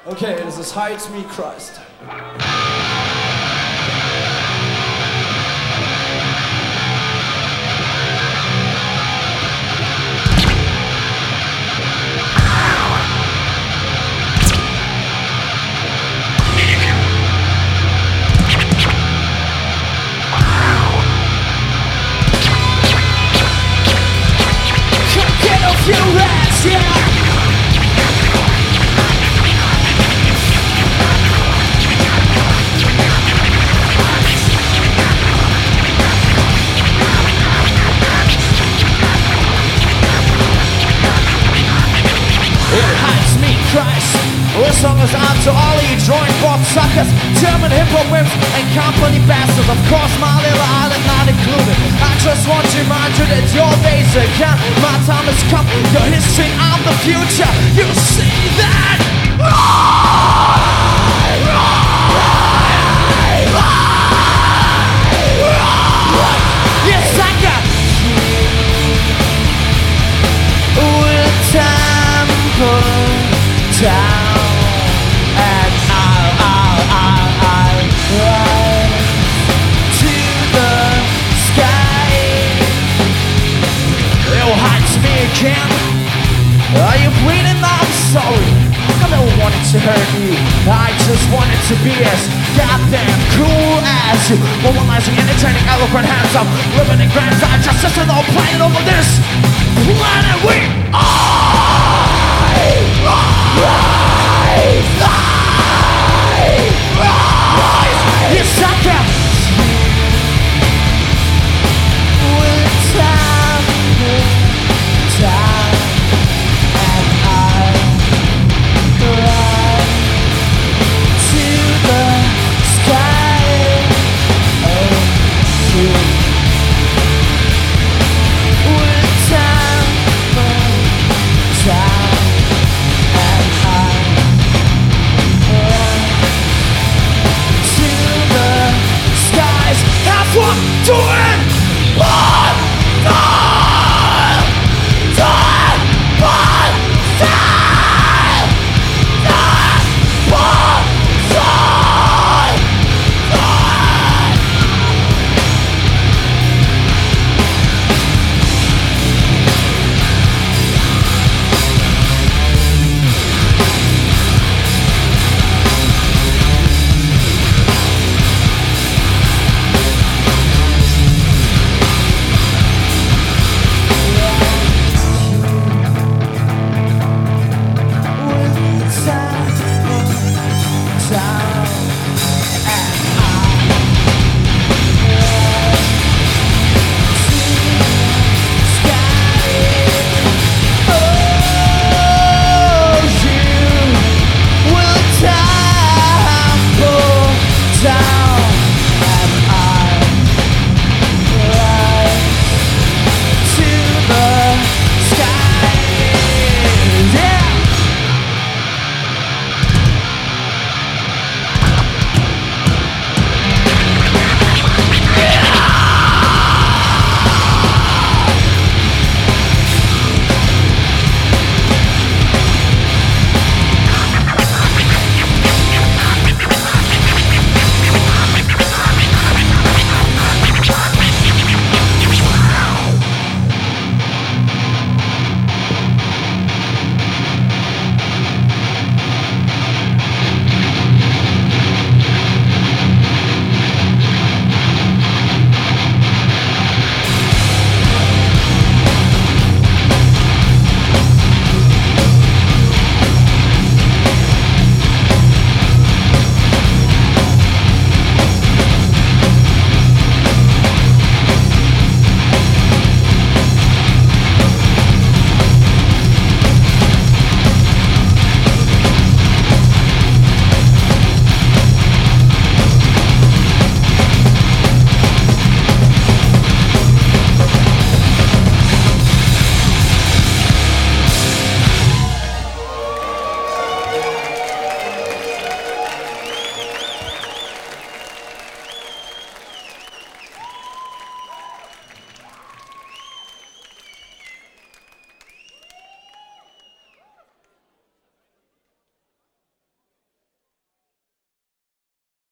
Okay, this is Hides Me Christ. Get off your ass, yeah! Christ. This song is out to all you joint pop suckers, German hip-hop wimps and company bastards. Of course my little island not included. I just want to remind you that your days are gone. My time has come, your history, I'm the future. You see that? You sucker! With temple down and I'll rise to the sky. It hides me again. Are you bleeding? I'm sorry. I never wanted to hurt you. I just wanted to be as goddamn cool as you. Mobilizing, entertaining, eloquent, hands up, living in grand time, justice and all playing over this planet we are.